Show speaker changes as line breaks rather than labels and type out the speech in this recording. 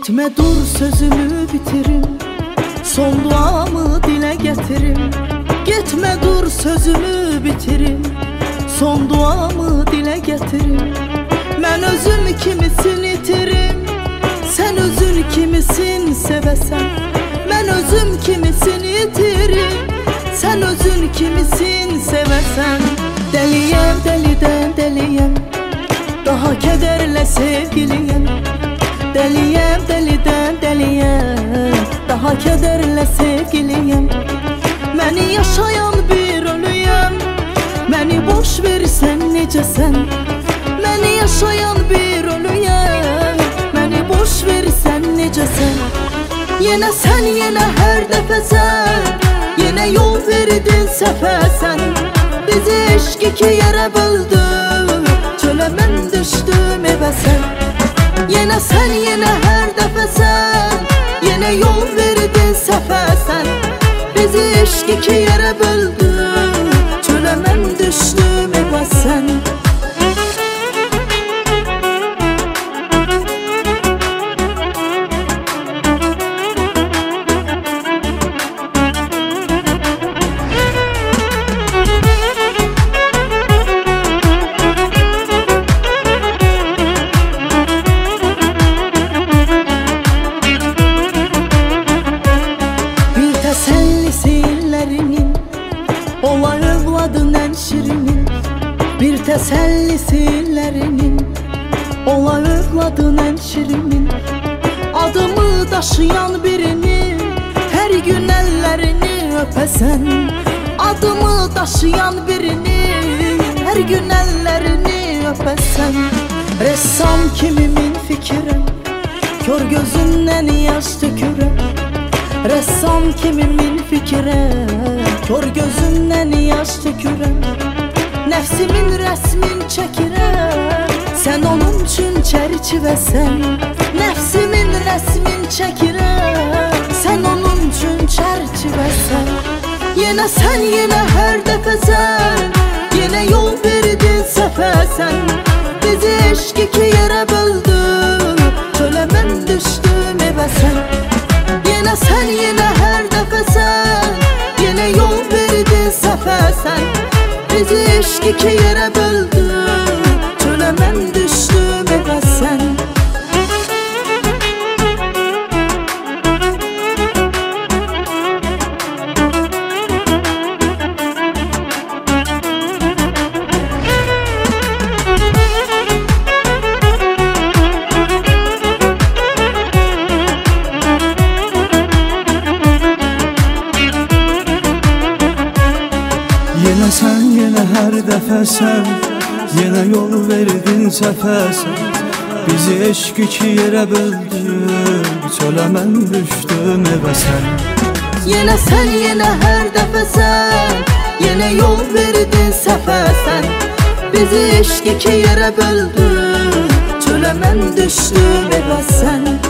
Gitme dur sözümü bitirim, son duamı dile getirim. Gitme dur sözümü bitirim, son duamı dile getirim. Ben özüm kimisin itirim, sen özün kimisin sevesen. Ben özüm kimisin itirim, sen özün kimisin sevesen. Deliyem deliden deliyem, daha kederle sevgiliyem. Deliyem deliden deliyem, daha kederle sevgiliyem. Beni yaşayan bir ölüyem, beni boş versen necesen. Beni yaşayan bir ölüyem, beni boş versen necesen. Yine sen yine her defesen, yine yol verdin sefesen. Bizi eşk iki yere böldü, çöle ben düştüm eve sen. Yine sen yine her defesen, yine yol verdin sefesen. Bizi eşk iki yere böldü, çöle ben düştüm eve sen. Ola övladın en şirinin, bir tesellisinlerinin. Ola övladın en şirinin, adımı taşıyan birini, her gün ellerini öpesen. Adımı taşıyan birini, her gün ellerini öpesen. Ressam kimimin fikrim, kör gözünden yaş dökürem. Ressam kimimin fikre, kör gözümden yaş dökürem. Nefsimin resmin çekirem, sen onun için çerçivesen. Nefsimin resmin çekirem, sen onun için çerçivesen. Yine sen yine her defesen, yine yol verdin sefesen. Bizi eşk iki yere böldü, çöle ben düştüm eve sen. Yine sen yine her defesen, yine yol verdin sefesen. Bizi eşk iki yere böldü, çöle ben düştüm eve sen.
Yine sen yine her defesen, yine yol verdin sefesen. Bizi eşk iki yere böldü, çöle ben düştüm eve sen.
Yine sen yine her defesen, yine yol verdin sefesen. Bizi eşk iki yere böldü, çöle ben düştüm eve sen.